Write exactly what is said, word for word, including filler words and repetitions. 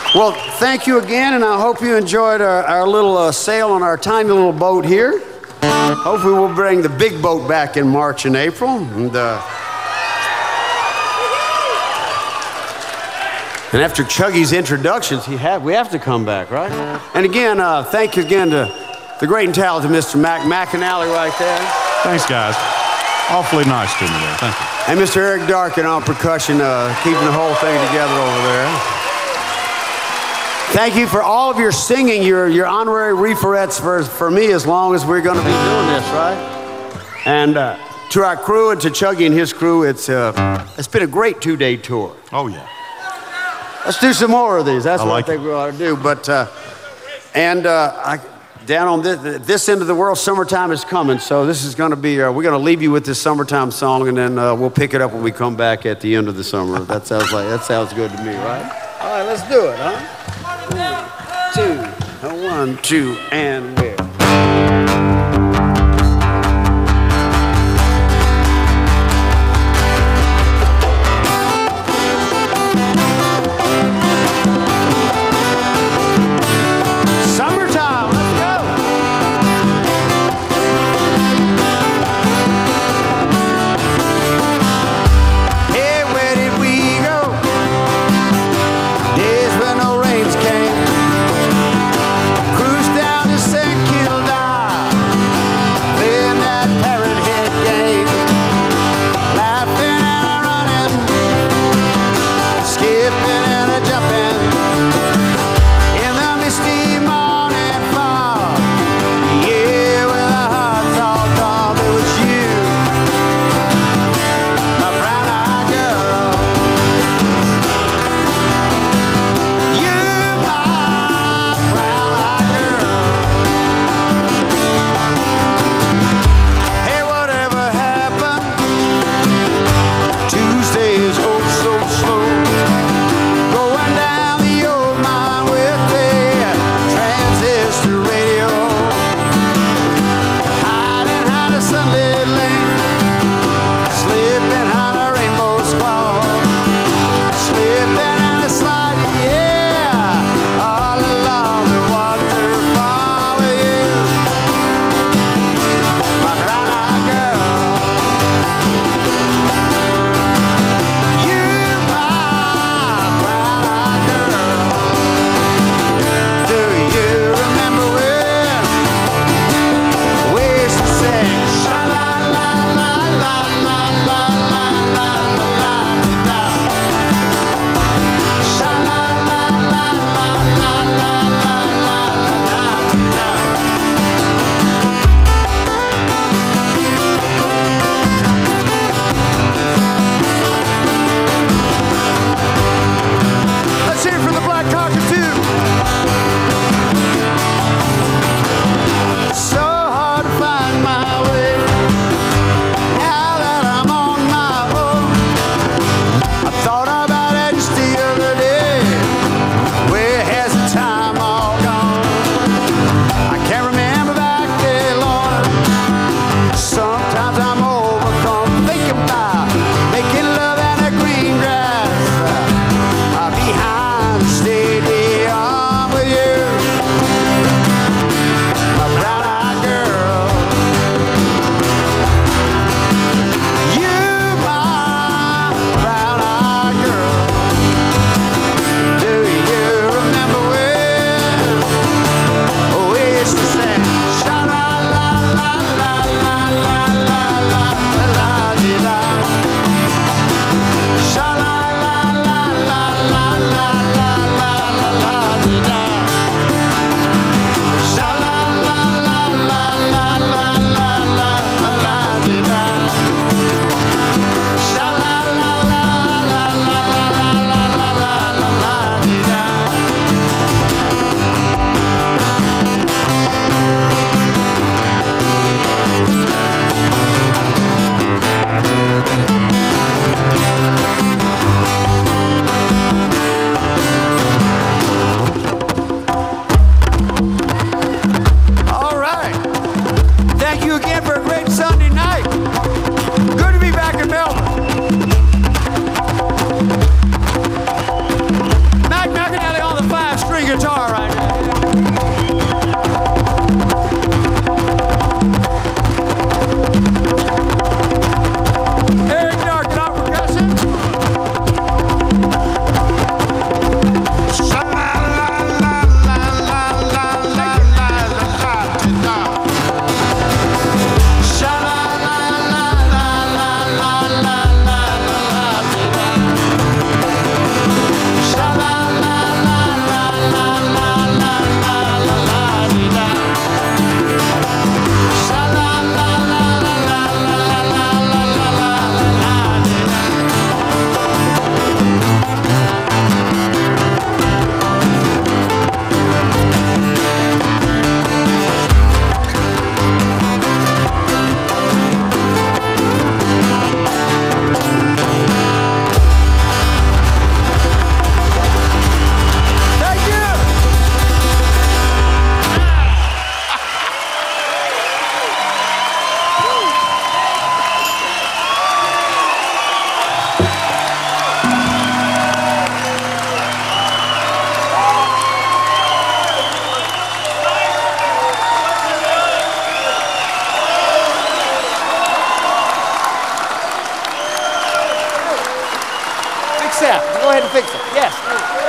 Well, thank you again, and I hope you enjoyed our, our little uh, sail on our tiny little boat here. Hopefully we'll bring the big boat back in March and April. And, uh, and after Chuggy's introductions, he had, we have to come back, right? And again, uh, thank you again to the great and talented Mister Mac McAnally right there. Thanks, guys. Awfully nice to me there. Thank you. And Mister Eric Darkin on percussion, uh, keeping the whole thing together over there. Thank you for all of your singing, your, your honorary referettes for, for me as long as we're going to be doing this, right? And uh, to our crew and to Chuggy and his crew, it's, uh, it's been a great two-day tour. Oh, yeah. Let's do some more of these. That's I what like I think we ought to do. But, uh, and uh, I, down on this, this end of the world, summertime is coming. So this is going to be, uh, we're going to leave you with this summertime song, and then uh, we'll pick it up when we come back at the end of the summer. That sounds like, that sounds good to me, right? All right, let's do it, huh? One, two, one, two, and we're. Cruise down to Saint Kitts. ahead and fix it. Yes.